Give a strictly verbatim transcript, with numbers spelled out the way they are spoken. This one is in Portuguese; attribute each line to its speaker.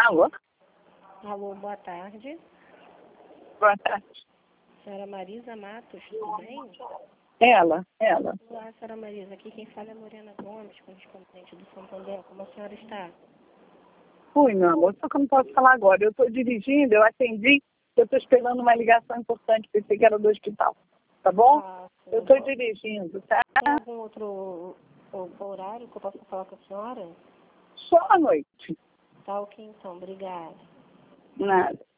Speaker 1: Alô?
Speaker 2: Alô, boa tarde.
Speaker 1: Boa tarde.
Speaker 2: Senhora Marisa Matos, tudo bem?
Speaker 1: Ela, ela.
Speaker 2: Olá, senhora Marisa. Aqui quem fala é Morena Gomes, correspondente do Santander. Como a senhora está?
Speaker 1: Fui, meu amor, só que eu não posso falar agora. Eu estou dirigindo, eu atendi, eu estou esperando uma ligação importante, pensei que era do hospital. Tá bom?
Speaker 2: Ah, sim.
Speaker 1: Eu estou dirigindo, tá?
Speaker 2: Tem algum outro o- horário que eu possa falar com a senhora?
Speaker 1: Só à noite.
Speaker 2: Tá ok, então. Obrigada.
Speaker 1: Nada.